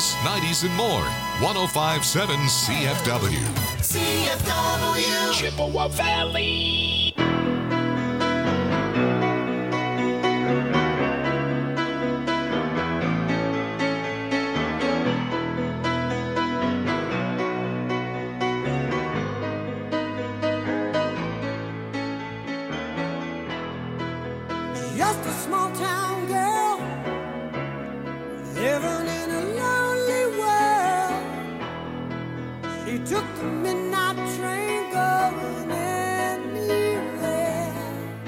80s, 90s, and more. 1057 CFW. CFW. Chippewa Valley. Just a small town girl living in a lonely world. She took the midnight train going anywhere.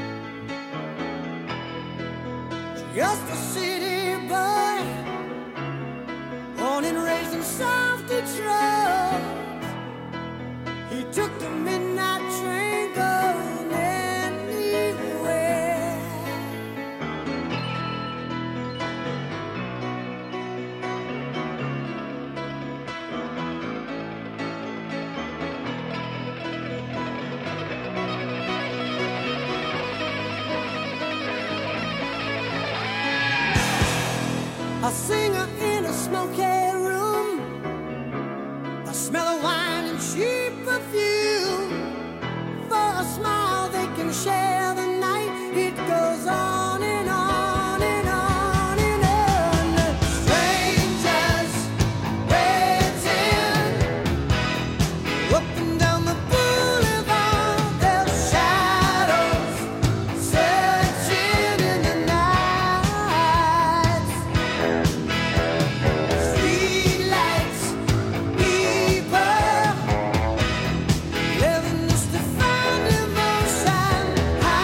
Just a city boy, born and raised in South Detroit. He took the midnight train going anywhere. A singer in a smoky room, the smell of wine and cheap perfume. For a smile they can share the night. It goes on and on and on and on. Strangers waiting up and down the boulevard. Their shadows searching in the night. Streetlights, people living just to find emotion. How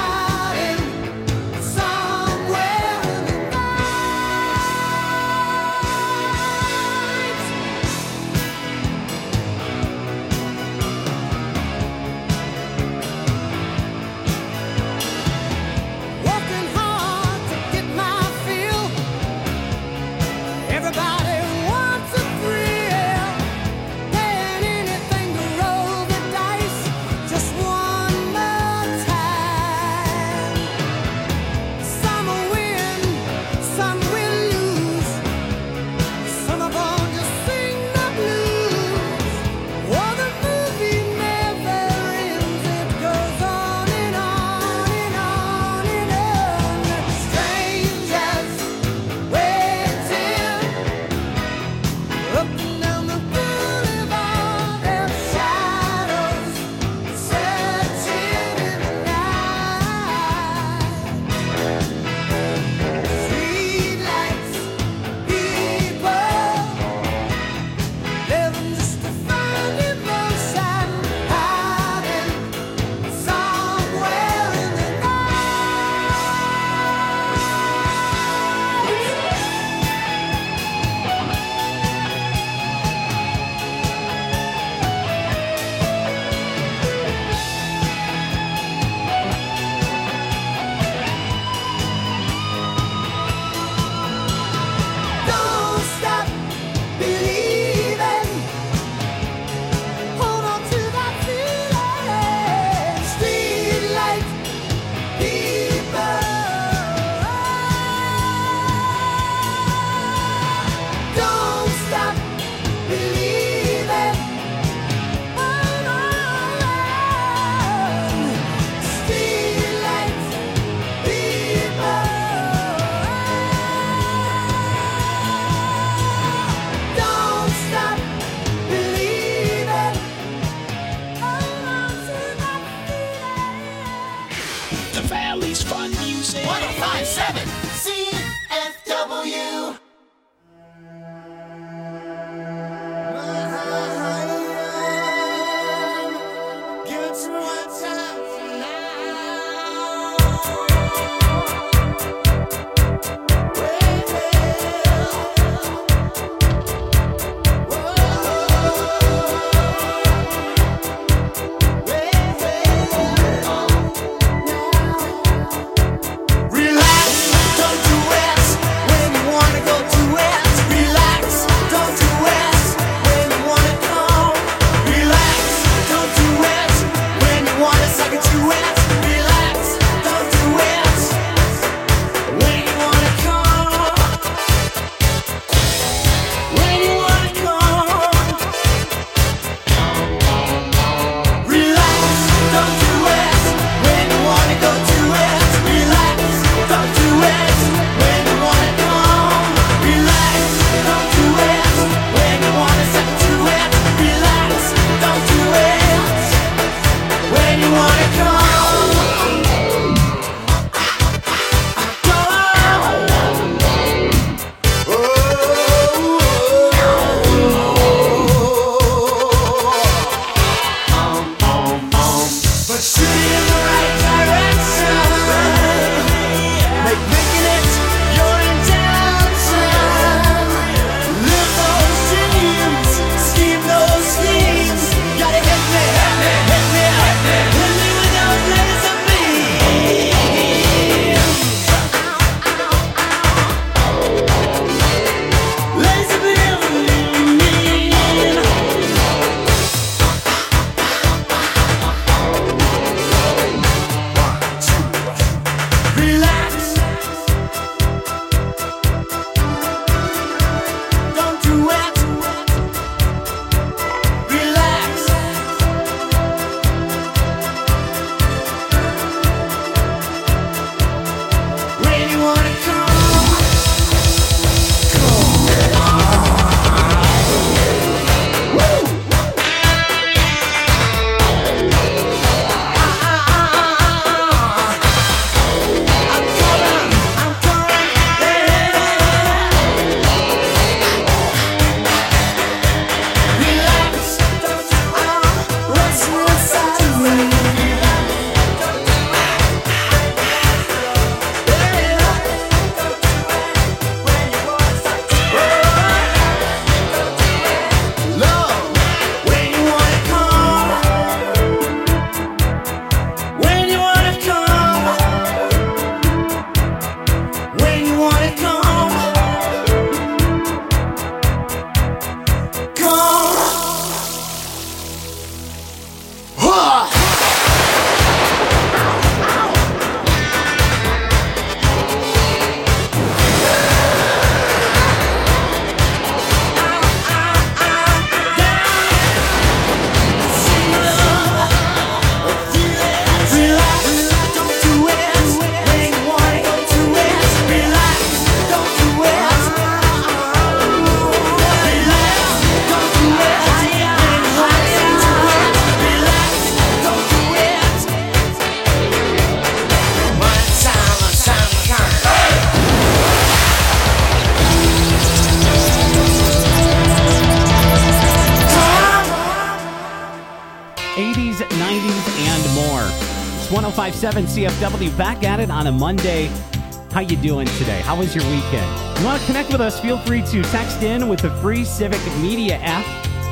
105.7 CFW, back at it on a Monday. How you doing today? How was your weekend? You want to connect with us? Feel free to text in with the free Civic Media app.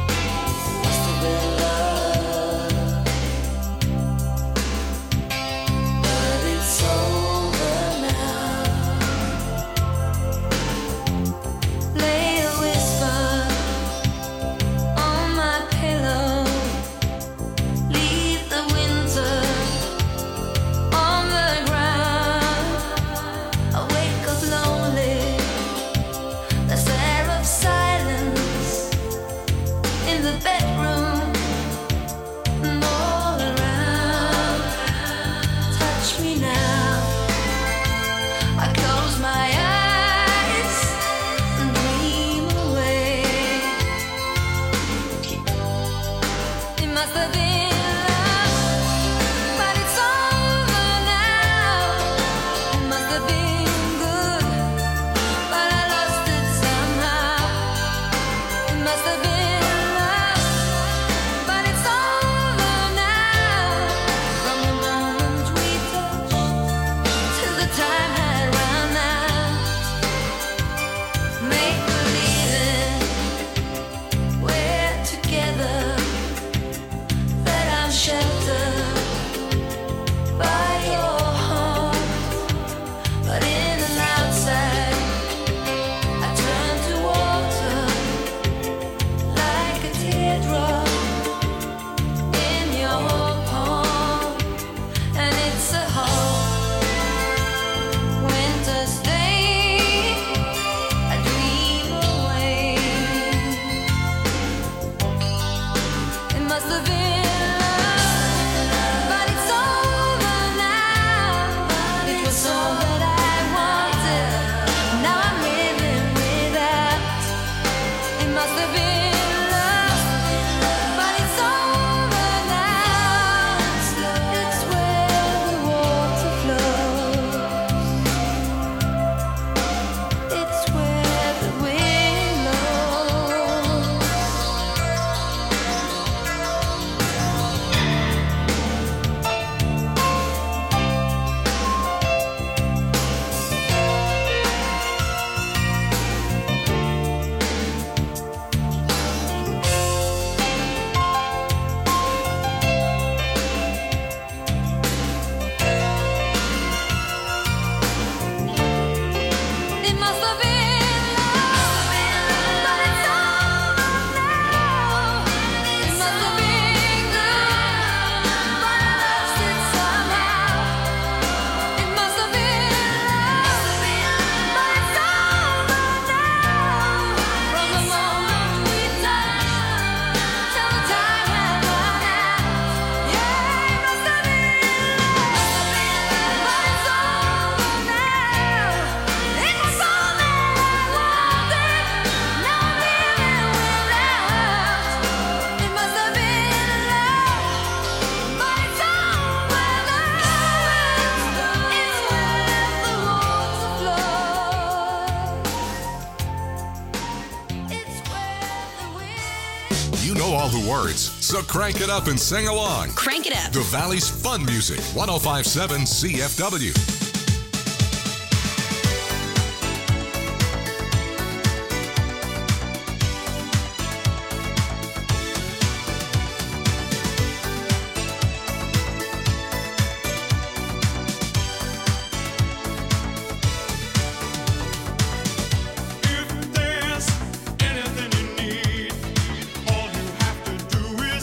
So crank it up and sing along. Crank it up. The Valley's fun music, 105.7 CFW.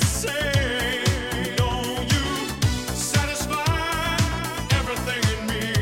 Satisfy everything in me.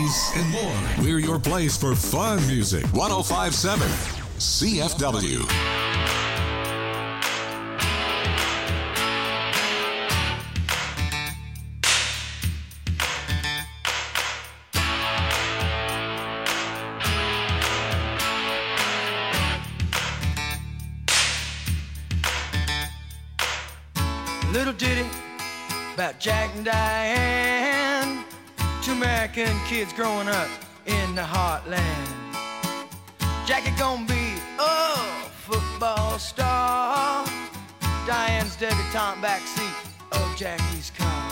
news, and more. We're your place for fun music. 105.7 CFW. Little ditty about Jack and Diane, two American kids growing up in the heartland. Jackie gonna be a football star, Diane's debutante backseat of Jackie's car.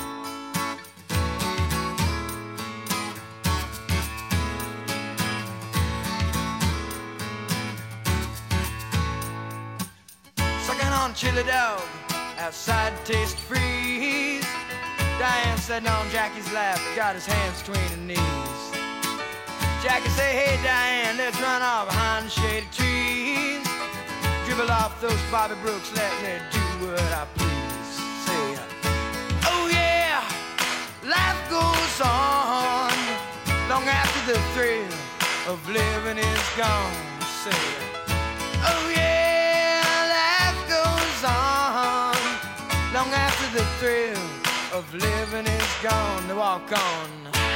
Sucking on chili dog outside Taste Freeze, Diane sitting on Jackie's lap, got his hands between her knees. Jackie say, hey Diane, let's run off behind the shady trees. Dribble off those Bobby Brooks, let me do what I please. Say, oh yeah, life goes on long after the thrill of living is gone. Say, oh yeah, life goes on long after the thrill of living is gone. To walk on.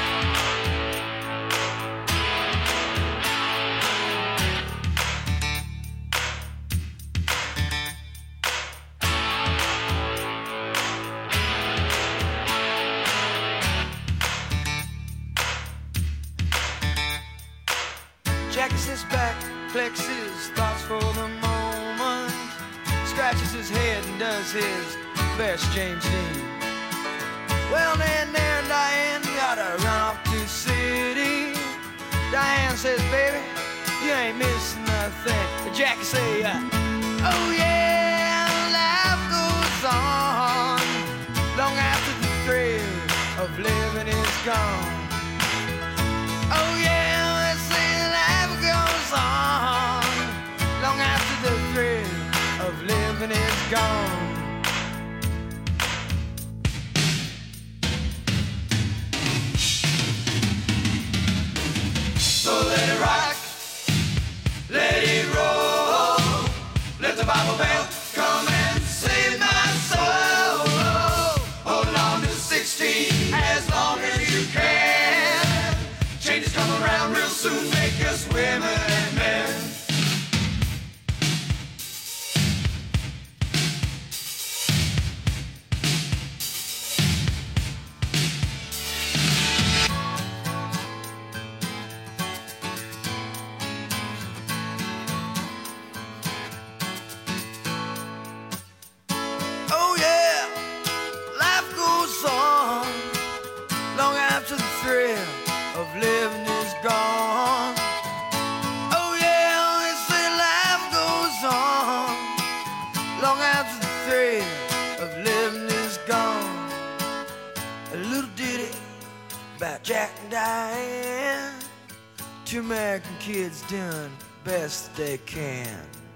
Jackie sits back, collects his thoughts for the moment, scratches his head and does his best James Dean. Well, then there and Diane gotta run off to the city. Diane says, baby, you ain't missing nothing. But Jackie say, oh yeah, life goes on long after the thrill of living is gone. Oh yeah, they say life goes on long after the thrill of living is gone. So let it rock, let it roll, let the Bible bell come and save my soul. Hold on to 16 as long as you can. Changes come around real soon, make us women and men. Oh yeah, life goes on long after the thrill of living is gone. Oh yeah, they say life goes on long after the thrill of living is gone. A little ditty about Jack and Diane, two American kids doing best they can.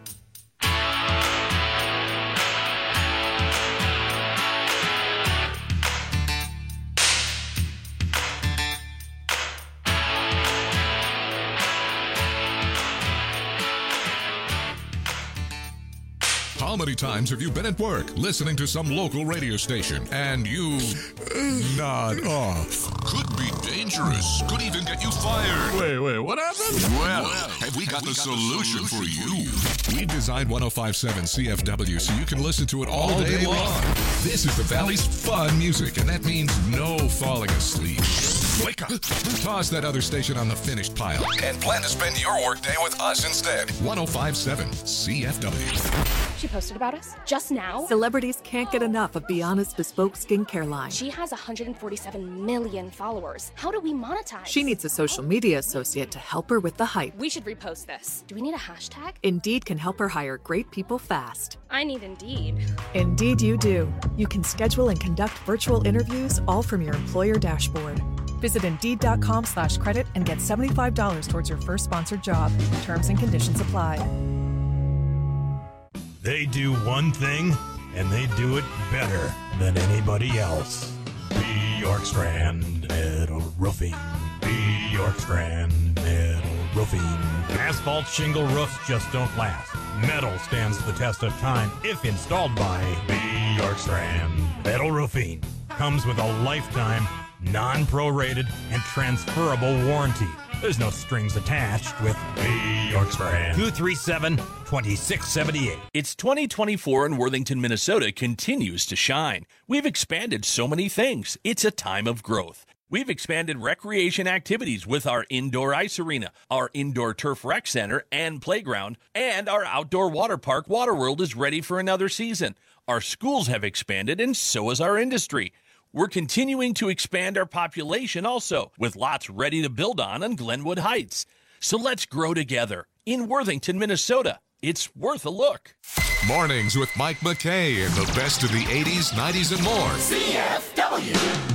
How many times have you been at work listening to some local radio station and you nod off? Could be dangerous. Could even get you fired. Wait, what happened? Well, have we got the solution for you? We designed 105.7 CFW so you can listen to it all day long. This is the Valley's fun music, and that means no falling asleep. Wake up. Toss that other station on the finished pile and plan to spend your workday with us instead. 105.7 CFW. She posted about us just now. Celebrities can't get enough of Biana's bespoke skincare line. She has 147 million followers. How do we monetize? She needs a social media associate to help her with the hype. We should repost this. Do we need a hashtag? Indeed can help her hire great people fast. I need Indeed. Indeed you do. You can schedule and conduct virtual interviews all from your employer dashboard. Visit Indeed.com/credit and get $75 towards your first sponsored job. Terms and conditions apply. They do one thing, and they do it better than anybody else. Bjorkstrand Metal Roofing. B. York Strand Metal Roofing. Asphalt shingle roofs just don't last. Metal stands the test of time if installed by B. York Strand Metal Roofing. Comes with a lifetime, non-prorated, and transferable warranty. There's no strings attached with B. York Strand. 237-2678. It's 2024 and Worthington, Minnesota continues to shine. We've expanded so many things. It's a time of growth. We've expanded recreation activities with our indoor ice arena, our indoor turf rec center and playground, and our outdoor water park, Waterworld, is ready for another season. Our schools have expanded, and so has our industry. We're continuing to expand our population also, with lots ready to build on Glenwood Heights. So let's grow together in Worthington, Minnesota. It's worth a look. Mornings with Mike McKay and the best of the 80s, 90s, and more. CFW.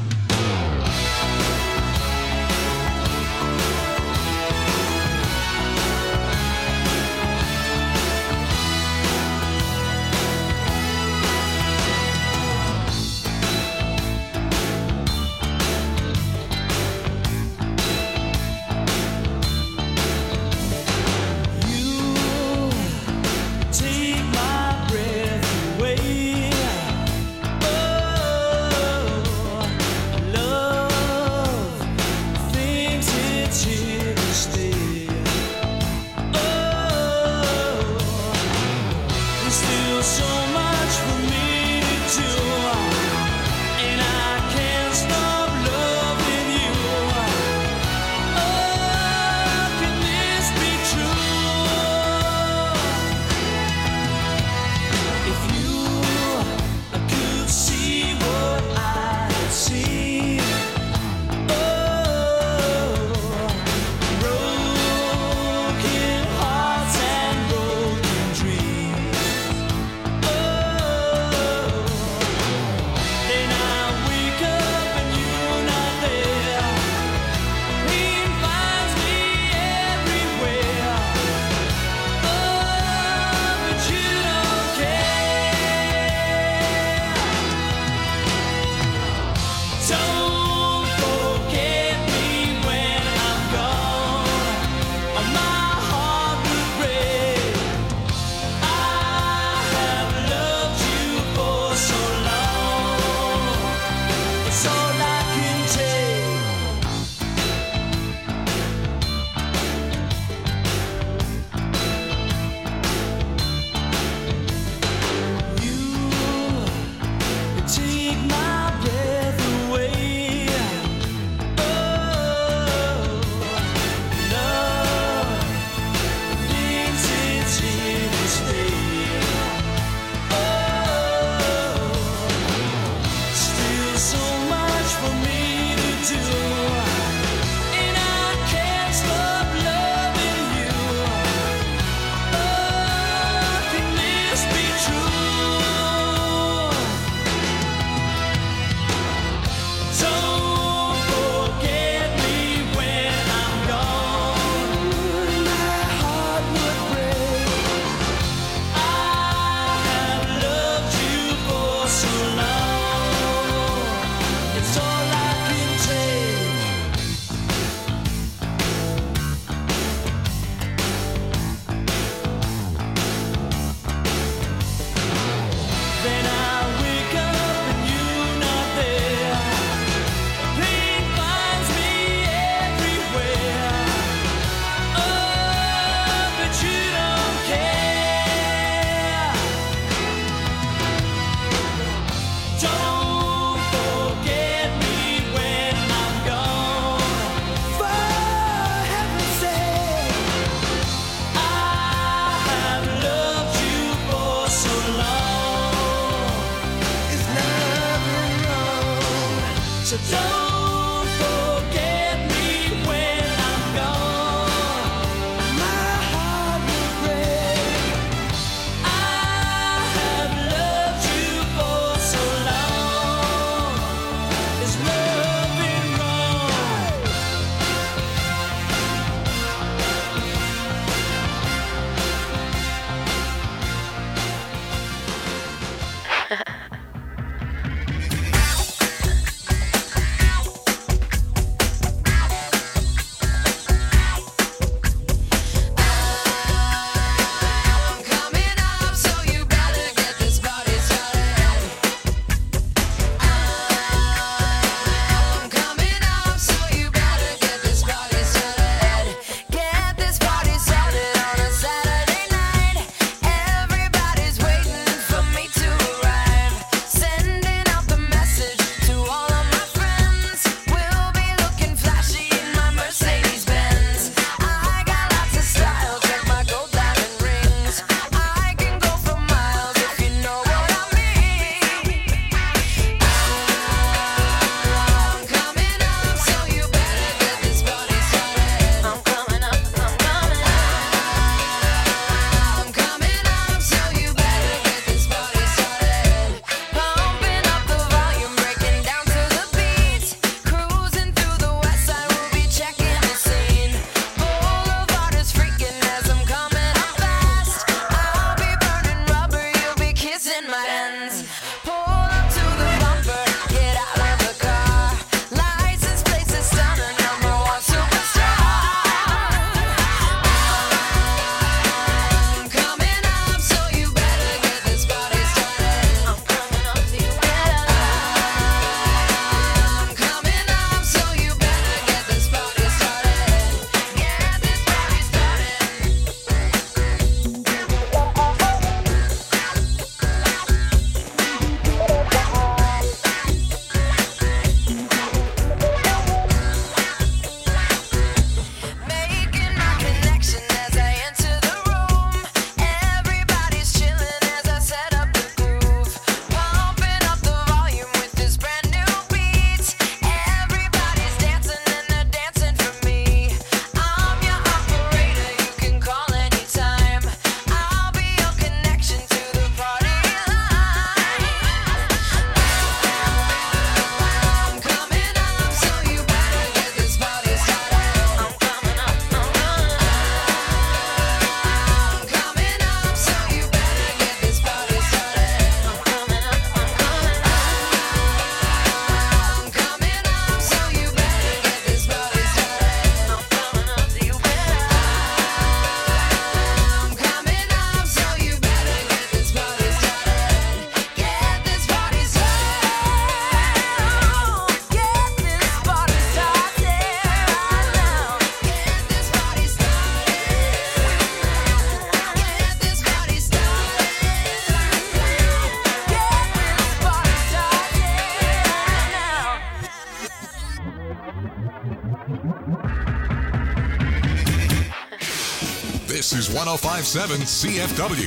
This is 105.7 CFW.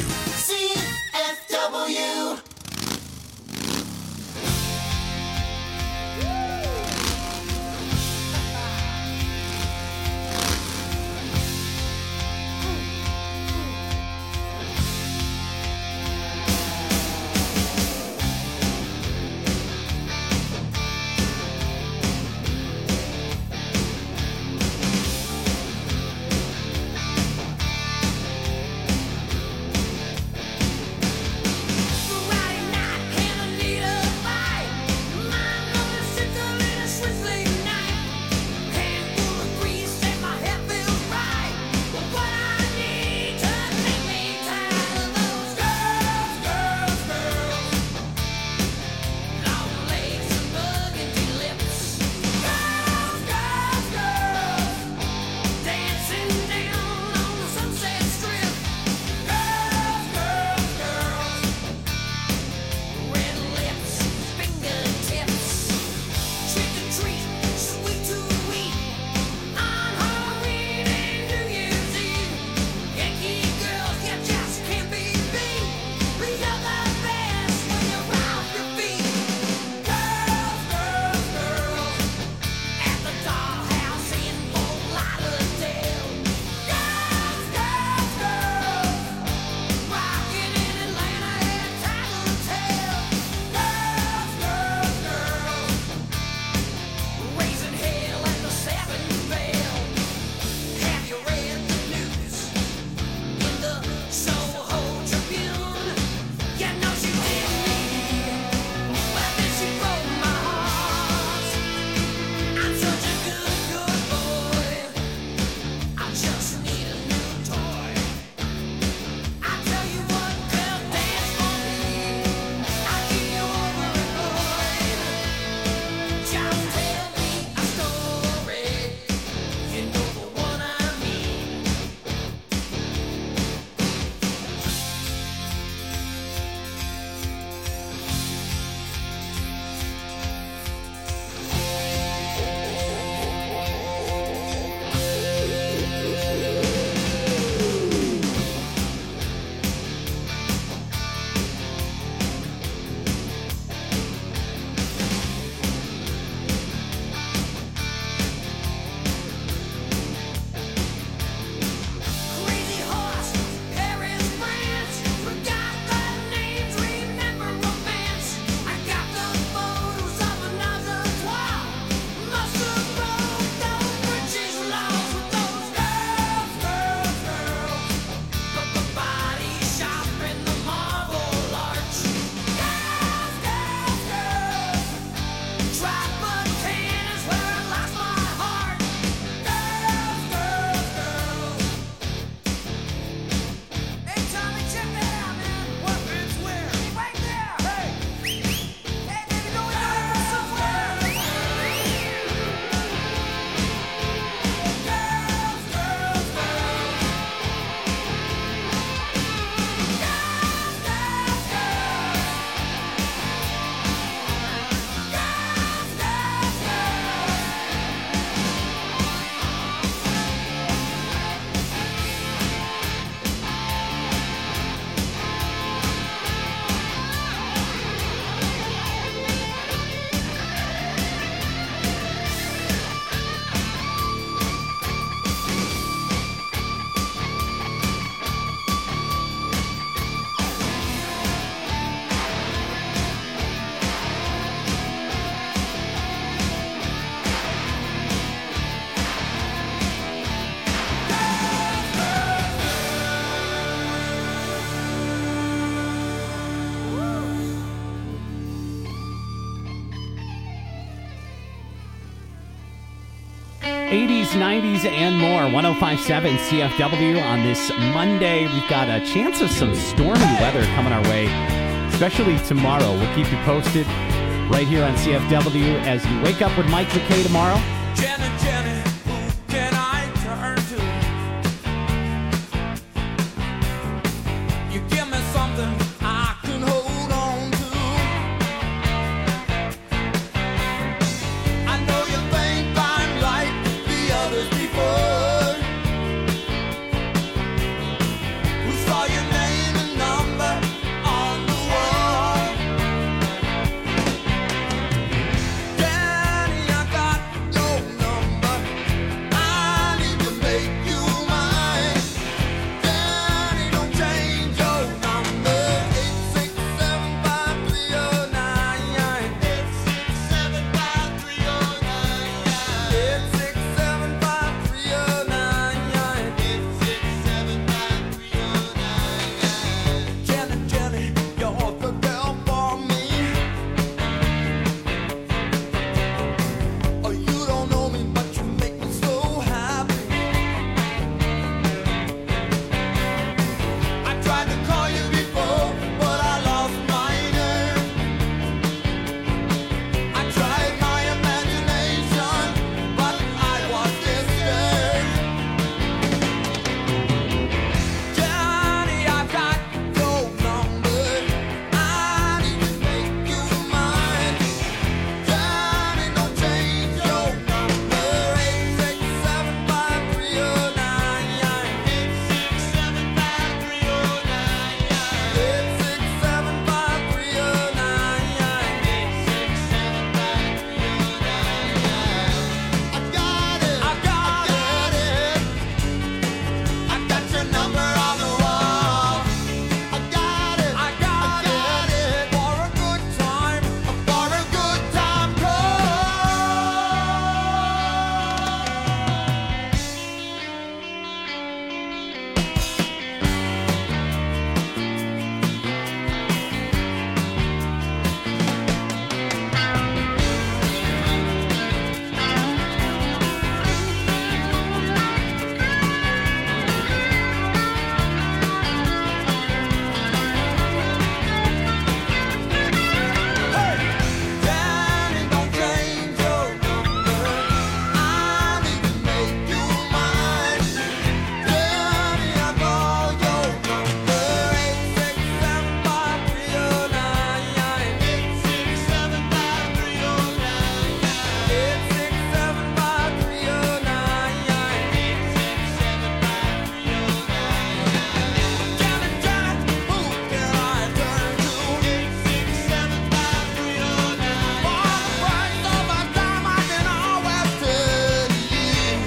CFW. 80s, 90s, and more. 105.7 CFW on this Monday. We've got a chance of some stormy weather coming our way, especially tomorrow. We'll keep you posted right here on CFW as you wake up with Mike McKay tomorrow. Jenny, Jenny, who can I turn to? You give me something I can hold on to. I know you think I'm like the others before, who saw your name and number on the wall. Danny, I got your number. I need to make you mine. Danny, don't change your number. 8675309. 8675309. Jenny, Jenny, you're the girl for me. Oh, you don't know me, but you make me so happy. I tried to call you before, but I lost my nerve. I tried my imagination, but I was disturbed. Johnny, I've got your number. I need to make you mine. Johnny, don't change your number. 8675309. 8675309. I got it. I got it. I got your number on the wall. I got it. I got it. For a good time call. Danny, don't change your number. I need to make you mine. Danny, I call your number. 8675309. 8675309. Jenny, Jenny, who can I turn to? 8675309. For the price of my time, I can always tell you.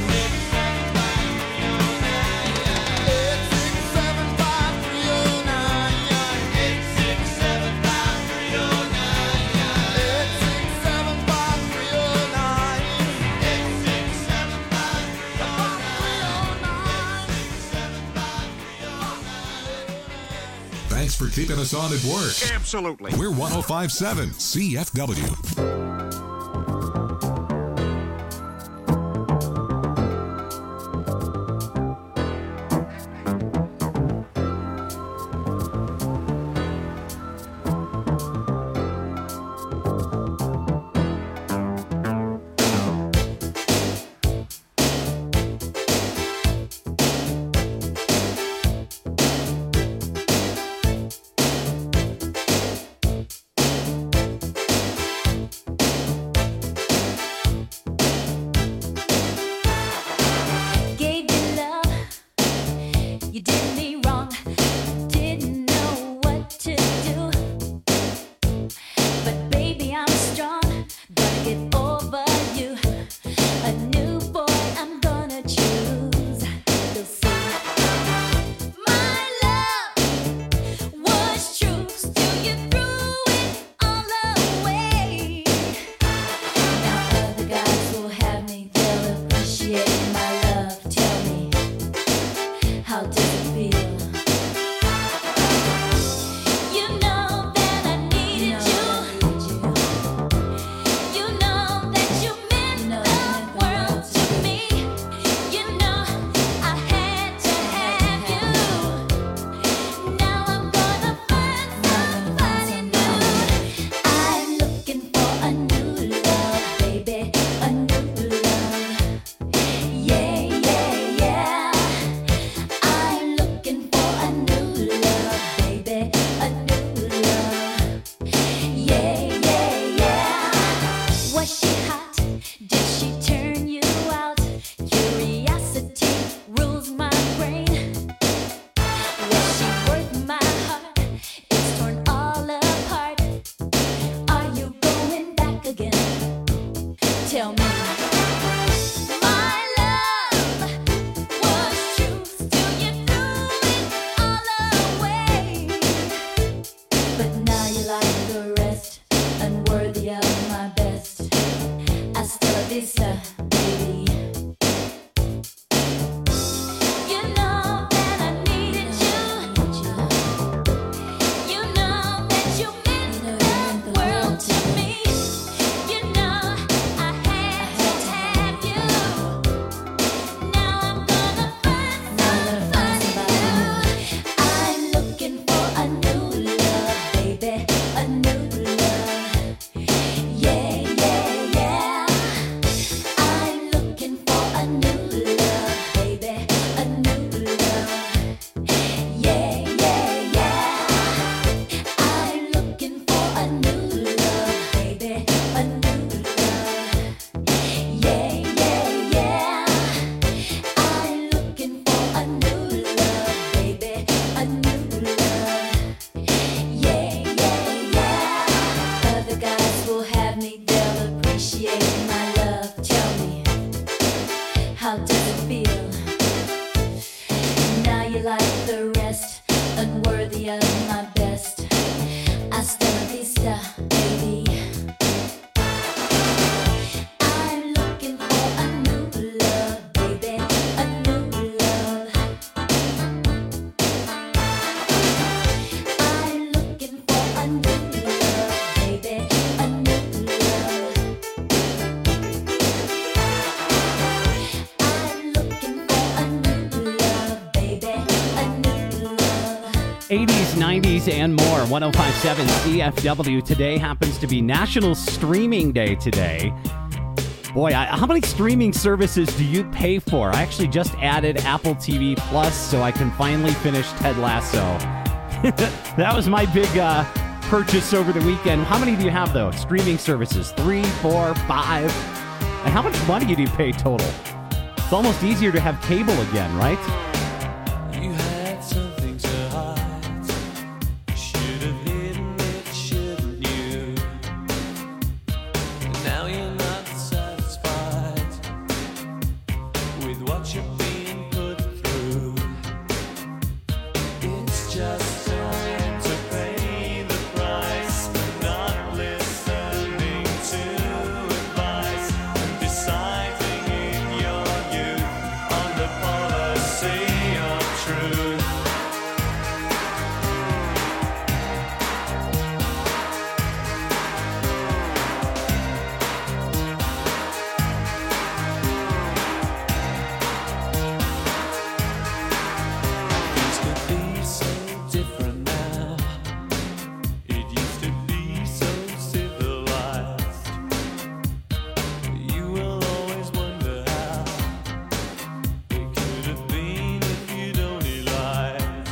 8675309. Thanks for keeping us on at work. Absolutely. We're 105.7 CFW. vista, baby. You know that I needed you. You know that you meant the world to me. You know I had to have you. Now I'm gonna find somebody new. I'm looking for a new love, baby, a new love. Yeah, yeah, yeah. I'm looking for a new love, baby, a new love. Yeah, yeah, yeah. I'm looking for a new love, baby, a new love. Yeah, yeah, yeah. I'm looking for a new love, baby, a new love. Yeah, yeah, yeah. Other guys will have me, they'll appreciate my love. Tell me, how does it feel? Now you like the rest, unworthy of my best. Hasta la vista, baby. I'm looking for a new love, baby, a new love. I'm looking for a new love, baby, a new love. I'm looking for a new love, baby, a new love. 80s, 90s, and more. 105.7 CFW. Today happens to be National Streaming Day today. Boy, how many streaming services do you pay for? I actually just added Apple TV Plus so I can finally finish Ted Lasso. That was my big purchase over the weekend. How many do you have, though? Streaming services? 3, 4, 5? And how much money do you pay total? It's almost easier to have cable again, right? You had something to hide. Should have hidden it, shouldn't you? Now you're not satisfied with what you're being put through. It's just time to pay the price for not listening to advice and deciding in your youth on the policy of truth. Things could be so different now. It used to be so civilized. You will always wonder how it could have been if you'd only lied.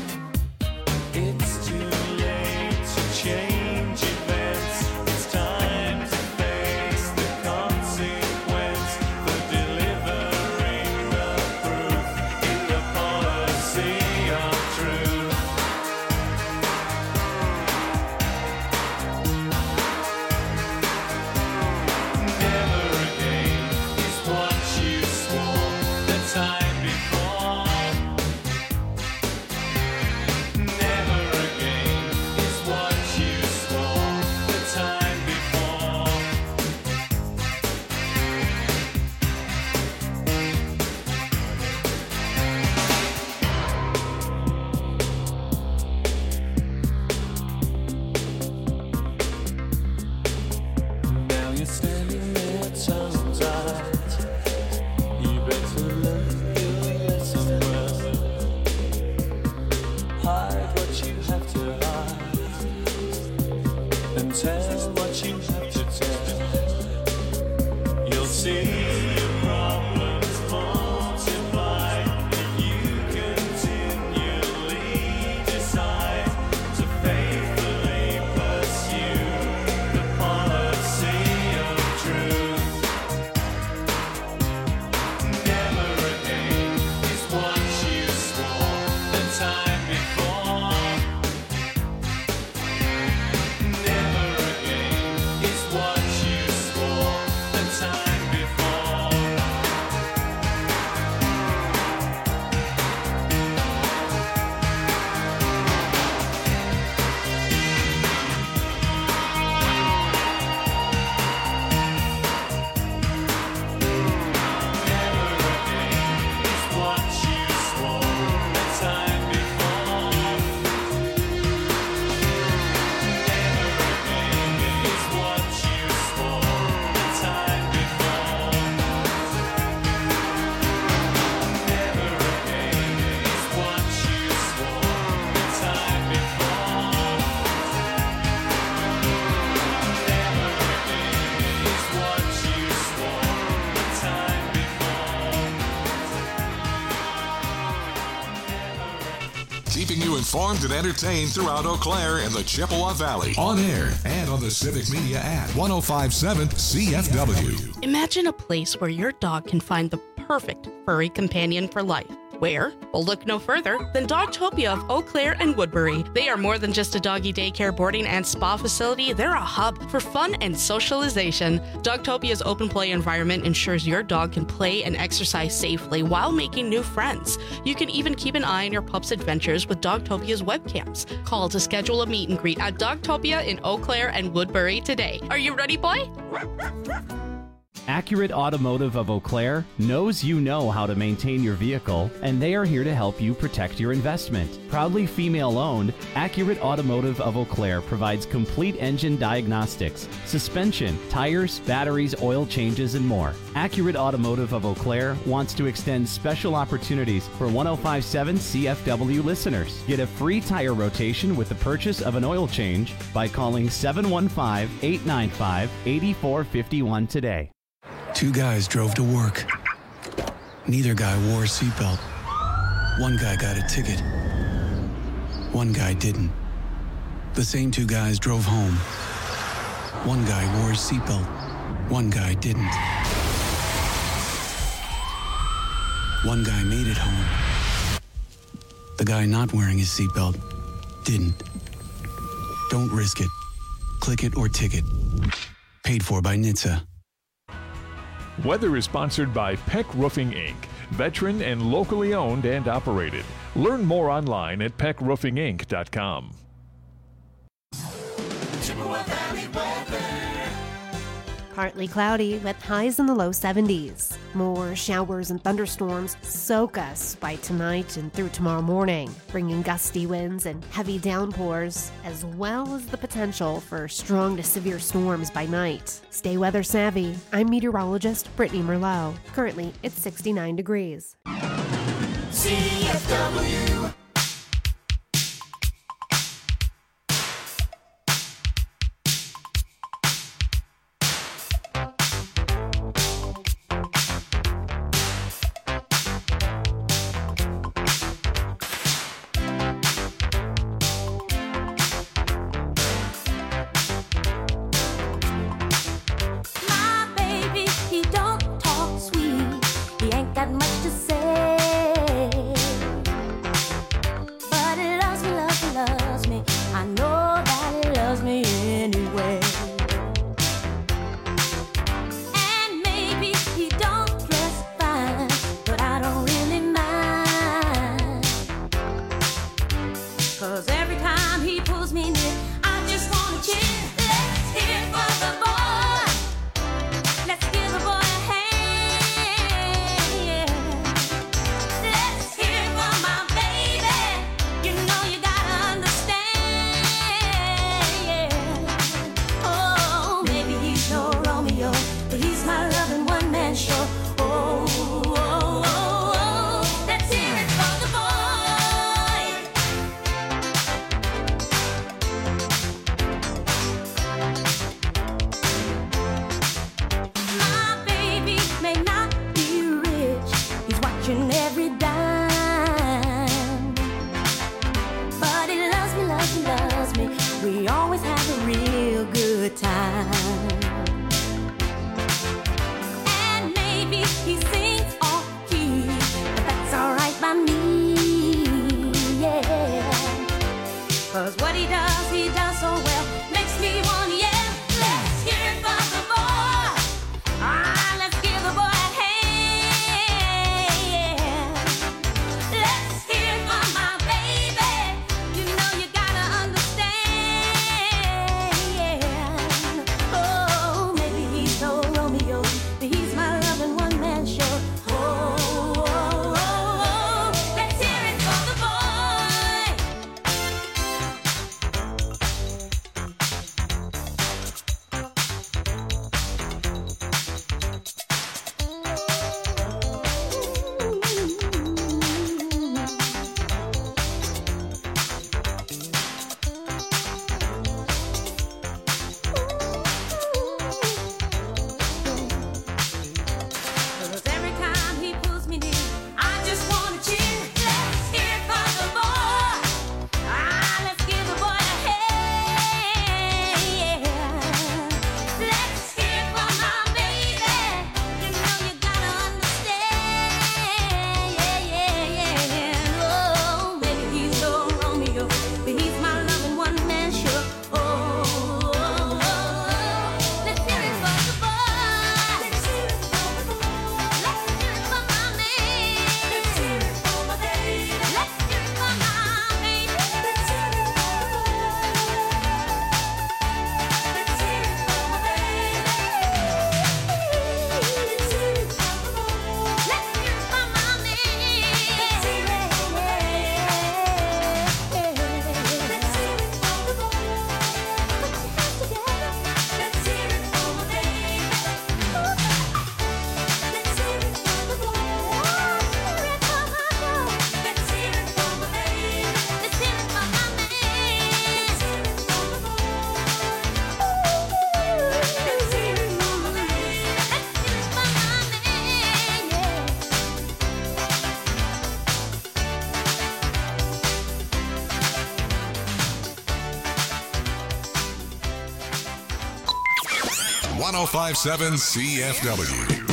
It's too late to change events. It's time to face the consequence for delivering the proof in the policy of truth. Never again is what you swore the time before. Never again is what you swore the time before. Now you're standing there tongue-tied. You better learn your lesson well. Hide what you have to hide and tell what you have to tell. You'll see your problems multiply if you continually decide to faithfully pursue the policy of truth. Never again is what you swore the time before. Never again is you informed and entertained throughout Eau Claire and the Chippewa Valley. On air and on the Civic Media app. 105.7 CFW. Imagine a place where your dog can find the perfect furry companion for life. Where? Well, look no further than Dogtopia of Eau Claire and Woodbury. They are more than just a doggy daycare, boarding, and spa facility. They're a hub for fun and socialization. Dogtopia's open play environment ensures your dog can play and exercise safely while making new friends. You can even keep an eye on your pup's adventures with Dogtopia's webcams. Call to schedule a meet and greet at Dogtopia in Eau Claire and Woodbury today. Are you ready, boy? Accurate Automotive of Eau Claire knows you know how to maintain your vehicle, and they are here to help you protect your investment. Proudly female-owned, Accurate Automotive of Eau Claire provides complete engine diagnostics, suspension, tires, batteries, oil changes, and more. Accurate Automotive of Eau Claire wants to extend special opportunities for 105.7 CFW listeners. Get a free tire rotation with the purchase of an oil change by calling 715-895-8451 today. Two guys drove to work. Neither guy wore a seatbelt. One guy got a ticket. One guy didn't. The same two guys drove home. One guy wore his seatbelt. One guy didn't. One guy made it home. The guy not wearing his seatbelt didn't. Don't risk it. Click it or ticket. Paid for by NHTSA. Weather is sponsored by Peck Roofing, Inc., veteran and locally owned and operated. Learn more online at peckroofinginc.com. Chippewa Valley weather. Partly cloudy with highs in the low 70s. More showers and thunderstorms soak us by tonight and through tomorrow morning, bringing gusty winds and heavy downpours, as well as the potential for strong to severe storms by night. Stay weather savvy. I'm meteorologist Brittany Merlot. Currently, it's 69 degrees. CFW. My baby, he don't talk sweet. He ain't got much to say. 1057 CFW.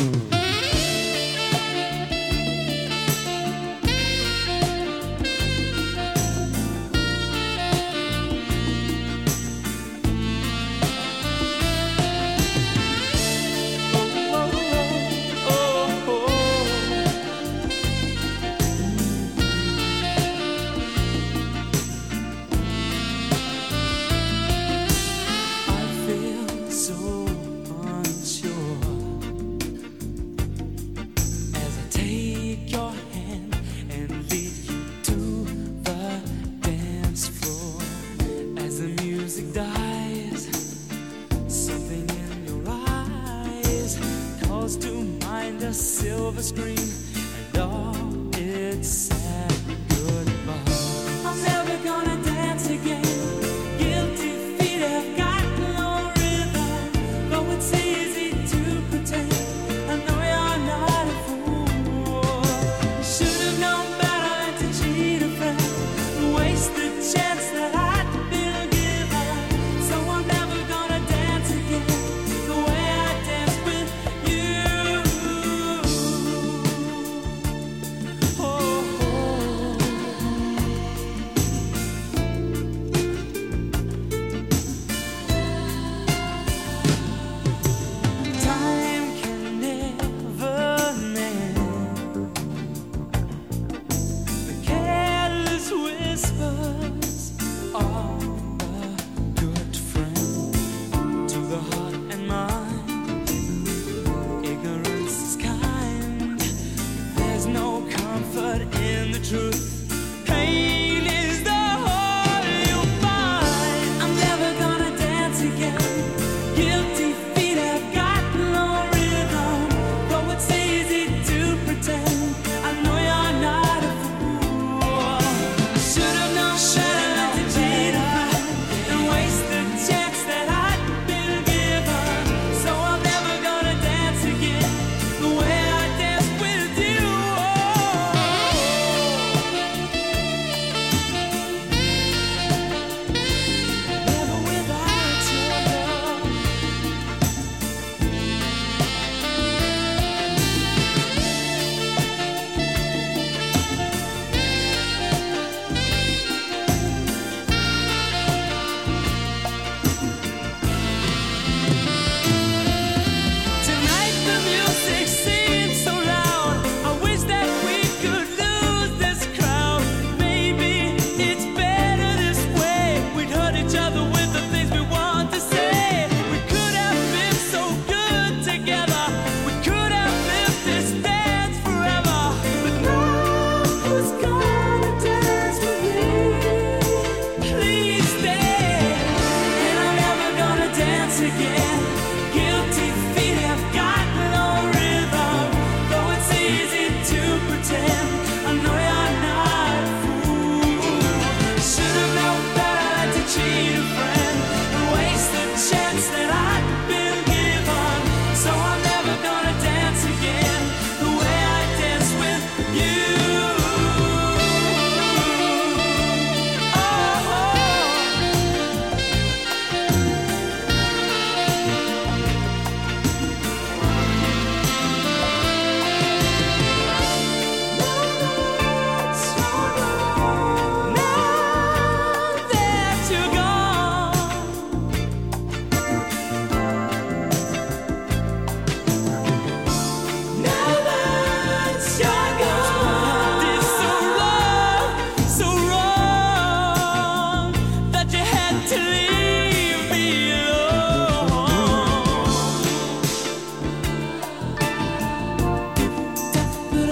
Silver screen and all its sad goodbye. I'm never gonna dance again. Guilty feet have got no rhythm. Though it's easy to pretend, I know you're not a fool. You should have known better than to cheat a friend, waste the chance that I'd been given. So I'm never gonna dance again the way I danced with you. Time can never mend the careless whispers of a good friend to the heart and mind. Ignorance is kind. There's no comfort in the truth. Pain is the whole you'll find. I'm never gonna dance again. Guilty feet have got no rhythm. Though it's easy to pretend, I know you're not a fool. Should have known better than to cheat a friend and waste the chance that I'd been given. So I'm never gonna dance again the way I danced with you. Never without your love. Tonight the music seems so loud. I wish that we could lose this crowd. Maybe it's better this way. We'd hurt each other with the things we want to say. We could have been so good together. We could have lived this dance forever. But now who's gonna dance with me? Please stay. And I'm never gonna dance again. Guilty feet have got no rhythm. Though it's easy to pretend, I know you're not a fool. Should have known better than to cheat a friend and waste the chance that I'd been given. So I'm never gonna dance again the way I danced with you. Now that you're gone, now that you're gone, did so wrong that you had to leave me alone. But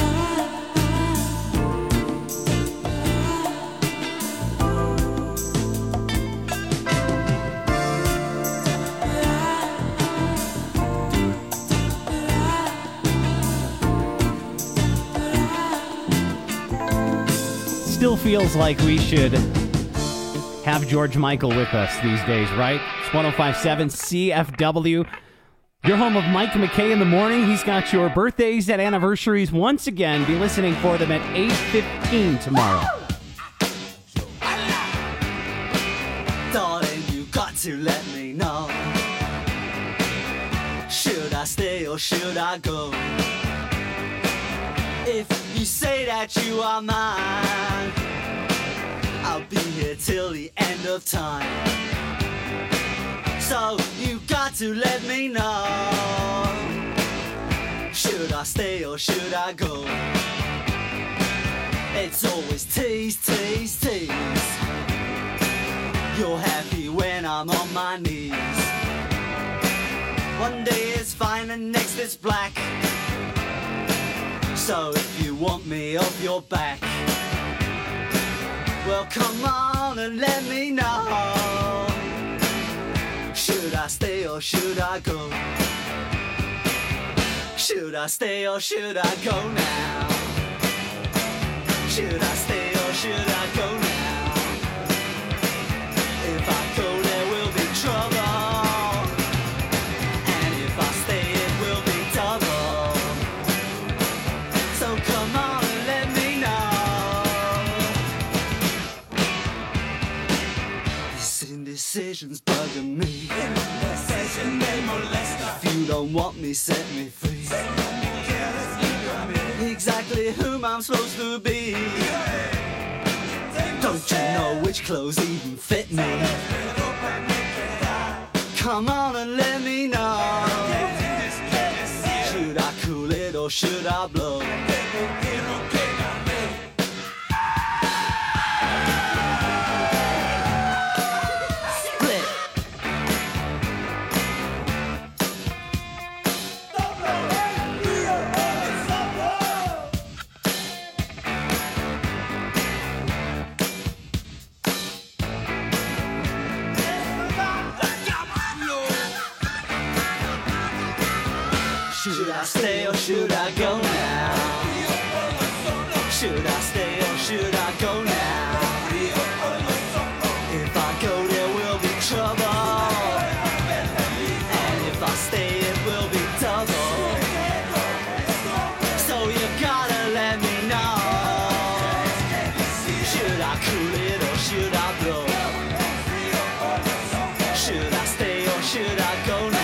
Still feels like we should have George Michael with us these days, right? It's 1057 CFW. Your home of Mike McKay in the morning. He's got your birthdays and anniversaries once again. Be listening for them at 8:15 tomorrow. Darling, you got to let me know. I stay or should I go? If you say that you are mine, I'll be here till the end of time. So you got to let me know. Should I stay or should I go? It's always tease, tease, tease. You're happy when I'm on my knees. One day it's fine and next it's black. So if you want me off your back, well come on and let me know. Should I stay or should I go? Should I stay or should I go now? Should I stay or should I go now? If I go there will be trouble, and if I stay it will be double. So come on and let me know. This indecision's bugging me. Indecision may molest her. If you don't want me, set me free. Exactly whom I'm supposed to be. Don't you know which clothes even fit me? Come on and let me know. Should I cool it or should I blow? Should I stay or should I go now? Should I stay or should I go now? If I go there will be trouble, and if I stay it will be double. So you gotta let me know. Should I cool it or should I blow? Should I stay or should I go now?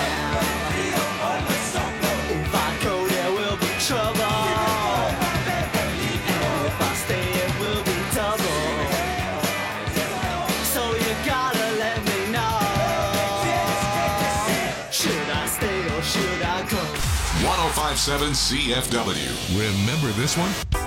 Should I go? 105.7 CFW. Remember this one?